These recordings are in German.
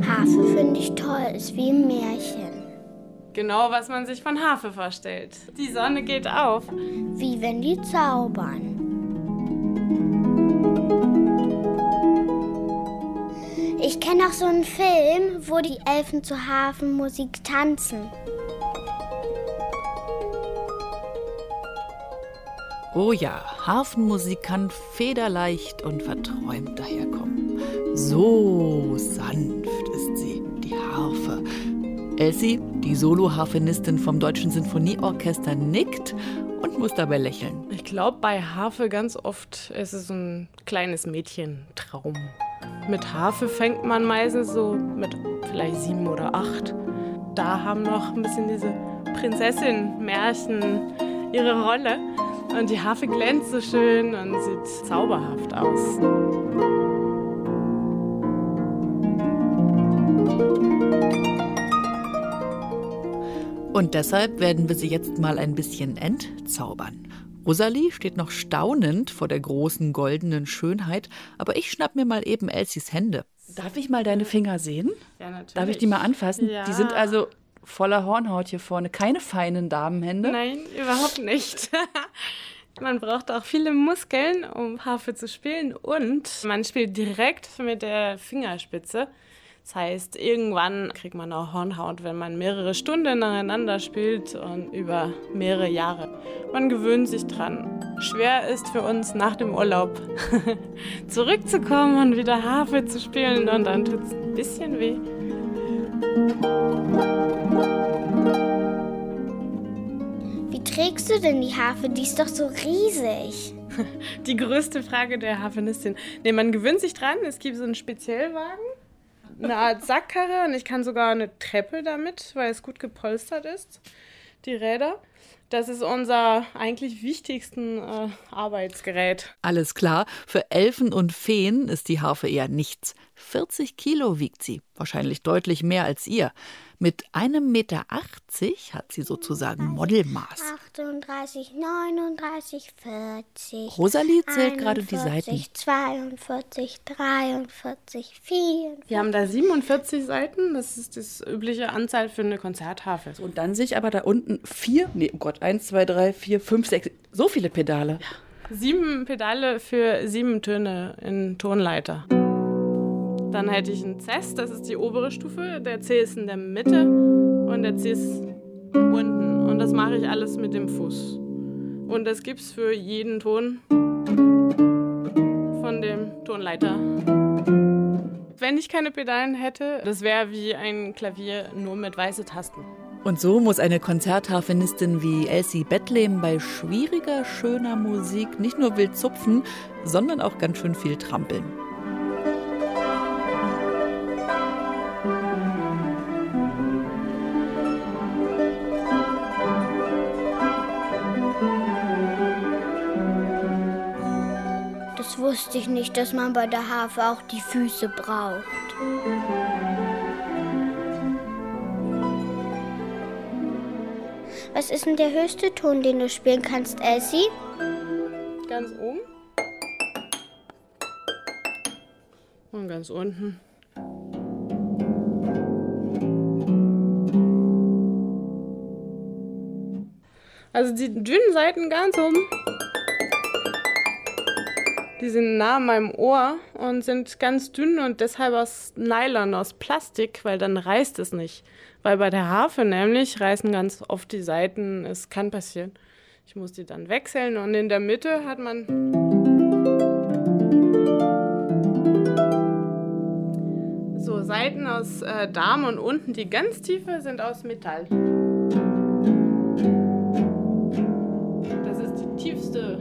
Harfe finde ich toll, ist wie ein Märchen. Genau, was man sich von Harfe vorstellt. Die Sonne geht auf. Wie wenn die zaubern. Ich kenne auch so einen Film, wo die Elfen zur Hafenmusik tanzen. Oh ja, Hafenmusik kann federleicht und verträumt daherkommen. So sanft ist sie, die Harfe. Elsie, die Solo-Harfenistin vom Deutschen Sinfonieorchester, nickt und muss dabei lächeln. Ich glaube, bei Harfe ganz oft ist es so ein kleines Mädchentraum. Mit Harfe fängt man meistens so mit vielleicht 7 oder 8. Da haben noch ein bisschen diese Prinzessin-Märchen ihre Rolle. Und die Harfe glänzt so schön und sieht zauberhaft aus. Und deshalb werden wir sie jetzt mal ein bisschen entzaubern. Rosalie steht noch staunend vor der großen goldenen Schönheit, aber ich schnapp mir mal eben Elsies Hände. Darf ich mal deine Finger sehen? Ja, natürlich. Darf ich die mal anfassen? Ja. Die sind also voller Hornhaut hier vorne. Keine feinen Damenhände? Nein, überhaupt nicht. Man braucht auch viele Muskeln, um Harfe zu spielen. Und man spielt direkt mit der Fingerspitze. Das heißt, irgendwann kriegt man auch Hornhaut, wenn man mehrere Stunden nacheinander spielt und über mehrere Jahre. Man gewöhnt sich dran. Schwer ist für uns nach dem Urlaub zurückzukommen und wieder Harfe zu spielen, und dann tut es ein bisschen weh. Wie trägst du denn die Harfe? Die ist doch so riesig. Die größte Frage der Harfenistin. Nee, man gewöhnt sich dran. Es gibt so einen Speziellwagen, eine Art Sackkarre, und ich kann sogar eine Treppe damit, weil es gut gepolstert ist, die Räder. Das ist unser eigentlich wichtigsten Arbeitsgerät. Alles klar, für Elfen und Feen ist die Harfe eher nichts. 40 Kilo wiegt sie, wahrscheinlich deutlich mehr als ihr. Mit 1,80 Meter hat sie sozusagen Modelmaß. 38, 39, 40. Rosalie zählt gerade die Seiten. 42, 43, 44. Wir haben da 47 Seiten. Das ist das übliche Anzahl für eine Konzertharfe. Und dann sehe ich aber da unten 1, 2, 3, 4, 5, 6, so viele Pedale. Ja. 7 Pedale für 7 Töne in Tonleiter. Dann hätte ich einen Cess, das ist die obere Stufe. Der C ist in der Mitte und der C ist unten. Und das mache ich alles mit dem Fuß. Und das gibt es für jeden Ton von dem Tonleiter. Wenn ich keine Pedalen hätte, das wäre wie ein Klavier nur mit weißen Tasten. Und so muss eine Konzertharfenistin wie Elsie Bethlehem bei schwieriger, schöner Musik nicht nur wild zupfen, sondern auch ganz schön viel trampeln. Das wusste ich nicht, dass man bei der Harfe auch die Füße braucht. Was ist denn der höchste Ton, den du spielen kannst, Elsie? Ganz oben. Und ganz unten. Also die dünnen Seiten ganz oben, die sind nah an meinem Ohr und sind ganz dünn und deshalb aus Nylon, aus Plastik, weil dann reißt es nicht. Weil bei der Harfe nämlich reißen ganz oft die Seiten, es kann passieren. Ich muss die dann wechseln und in der Mitte hat man so Seiten aus Darm und unten die ganz tiefe sind aus Metall. Das ist die tiefste.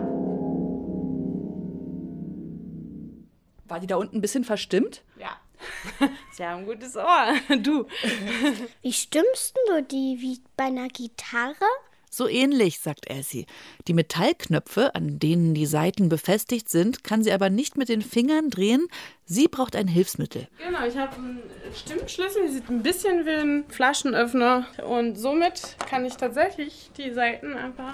War die da unten ein bisschen verstimmt? Ja. Sie haben ein gutes Ohr. Du. Wie stimmst du die? Wie bei einer Gitarre? So ähnlich, sagt Elsie. Die Metallknöpfe, an denen die Saiten befestigt sind, kann sie aber nicht mit den Fingern drehen. Sie braucht ein Hilfsmittel. Genau, ich habe einen Stimmschlüssel, der sieht ein bisschen wie ein Flaschenöffner. Und somit kann ich tatsächlich die Saiten einfach...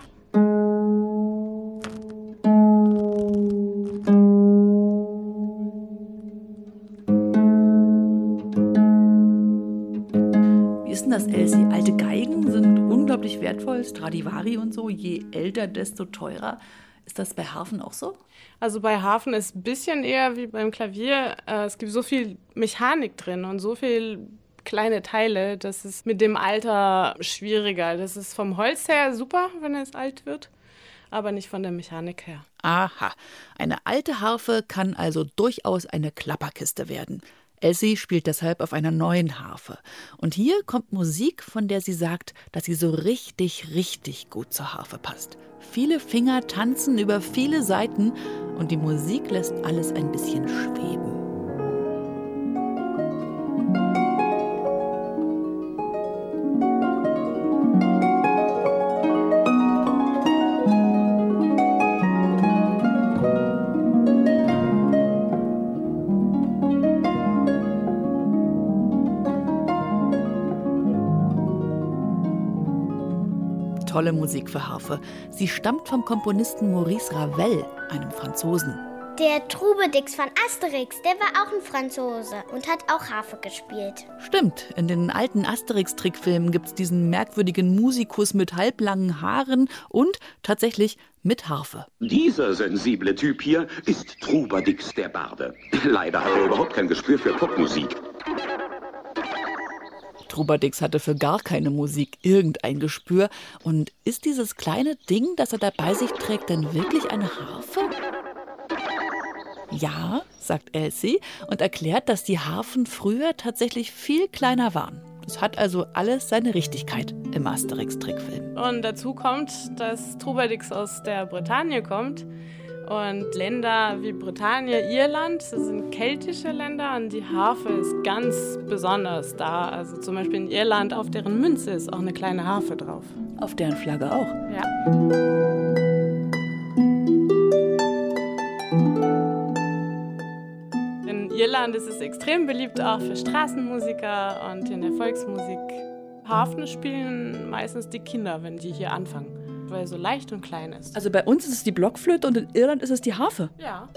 ist denn das, Elsie? Alte Geigen sind unglaublich wertvoll, Stradivari und so. Je älter, desto teurer. Ist das bei Harfen auch so? Also bei Harfen ist ein bisschen eher wie beim Klavier. Es gibt so viel Mechanik drin und so viel kleine Teile, das ist mit dem Alter schwieriger. Das ist vom Holz her super, wenn es alt wird, aber nicht von der Mechanik her. Aha, eine alte Harfe kann also durchaus eine Klapperkiste werden. Elsie spielt deshalb auf einer neuen Harfe. Und hier kommt Musik, von der sie sagt, dass sie so richtig, richtig gut zur Harfe passt. Viele Finger tanzen über viele Saiten und die Musik lässt alles ein bisschen schweben. Tolle Musik für Harfe. Sie stammt vom Komponisten Maurice Ravel, einem Franzosen. Der Trubadix von Asterix, der war auch ein Franzose und hat auch Harfe gespielt. Stimmt, in den alten Asterix-Trickfilmen gibt es diesen merkwürdigen Musikus mit halblangen Haaren und tatsächlich mit Harfe. Dieser sensible Typ hier ist Trubadix der Barde. Leider hat er überhaupt kein Gespür für Popmusik. Trubadix hatte für gar keine Musik irgendein Gespür. Und ist dieses kleine Ding, das er da bei sich trägt, denn wirklich eine Harfe? Ja, sagt Elsie und erklärt, dass die Harfen früher tatsächlich viel kleiner waren. Es hat also alles seine Richtigkeit im Asterix-Trickfilm. Und dazu kommt, dass Trubadix aus der Bretagne kommt. Und Länder wie Bretagne, Irland, das sind keltische Länder und die Harfe ist ganz besonders da. Also zum Beispiel in Irland, auf deren Münze ist auch eine kleine Harfe drauf. Auf deren Flagge auch. Ja. In Irland ist es extrem beliebt, auch für Straßenmusiker und in der Volksmusik. Harfen spielen meistens die Kinder, wenn die hier anfangen, weil es so leicht und klein ist. Also bei uns ist es die Blockflöte und in Irland ist es die Harfe. Ja.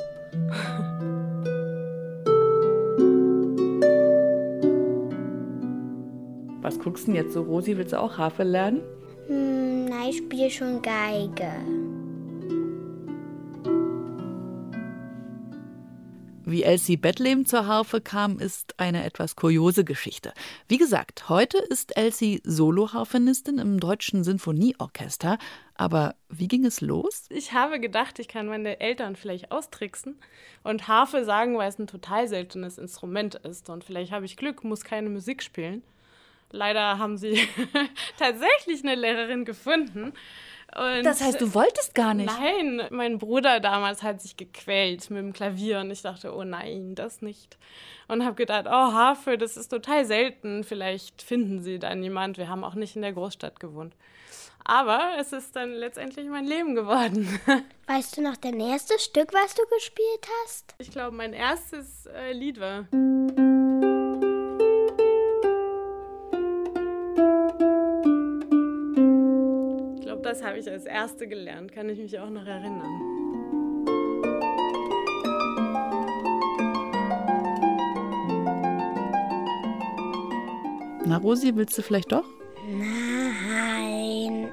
Was guckst du denn jetzt so, Rosi? Willst du auch Harfe lernen? Nein, ich spiele schon Geige. Wie Elsie Bethlehem zur Harfe kam, ist eine etwas kuriose Geschichte. Wie gesagt, heute ist Elsie Soloharfenistin im Deutschen Sinfonieorchester. Aber wie ging es los? Ich habe gedacht, ich kann meine Eltern vielleicht austricksen und Harfe sagen, weil es ein total seltenes Instrument ist. Und vielleicht habe ich Glück, muss keine Musik spielen. Leider haben sie tatsächlich eine Lehrerin gefunden. Und das heißt, du wolltest gar nicht? Nein, mein Bruder damals hat sich gequält mit dem Klavier und ich dachte, oh nein, das nicht. Und habe gedacht, oh, Harfe, das ist total selten, vielleicht finden sie dann jemand. Wir haben auch nicht in der Großstadt gewohnt. Aber es ist dann letztendlich mein Leben geworden. Weißt du noch dein erstes Stück, was du gespielt hast? Ich glaube, mein erstes Lied war... Das habe ich als Erste gelernt, kann ich mich auch noch erinnern. Na, Rosi, willst du vielleicht doch? Nein.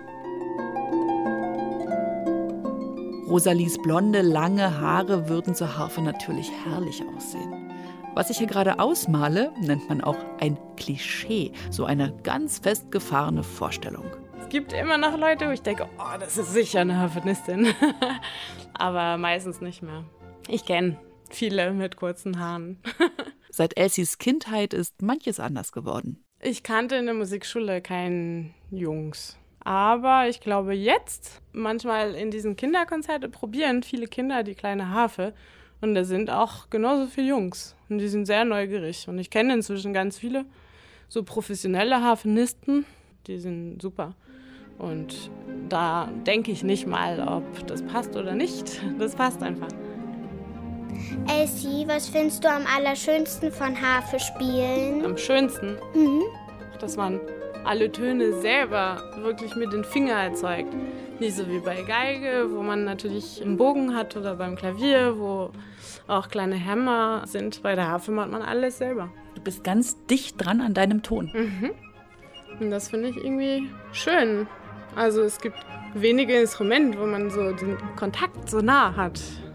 Rosalies blonde, lange Haare würden zur Harfe natürlich herrlich aussehen. Was ich hier gerade ausmale, nennt man auch ein Klischee, so eine ganz festgefahrene Vorstellung. Es gibt immer noch Leute, wo ich denke, oh, das ist sicher eine Harfenistin. Aber meistens nicht mehr. Ich kenne viele mit kurzen Haaren. Seit Elsies Kindheit ist manches anders geworden. Ich kannte in der Musikschule keinen Jungs. Aber ich glaube jetzt, manchmal in diesen Kinderkonzerten probieren viele Kinder die kleine Harfe. Und da sind auch genauso viele Jungs. Und die sind sehr neugierig. Und ich kenne inzwischen ganz viele so professionelle Harfenisten. Die sind super. Und da denke ich nicht mal, ob das passt oder nicht. Das passt einfach. Elsie, was findest du am allerschönsten von Harfe spielen? Am schönsten, dass man alle Töne selber wirklich mit den Fingern erzeugt. Nicht so wie bei Geige, wo man natürlich einen Bogen hat, oder beim Klavier, wo auch kleine Hämmer sind. Bei der Harfe macht man alles selber. Du bist ganz dicht dran an deinem Ton. Und das finde ich irgendwie schön. Also es gibt wenige Instrumente, wo man so den Kontakt so nah hat.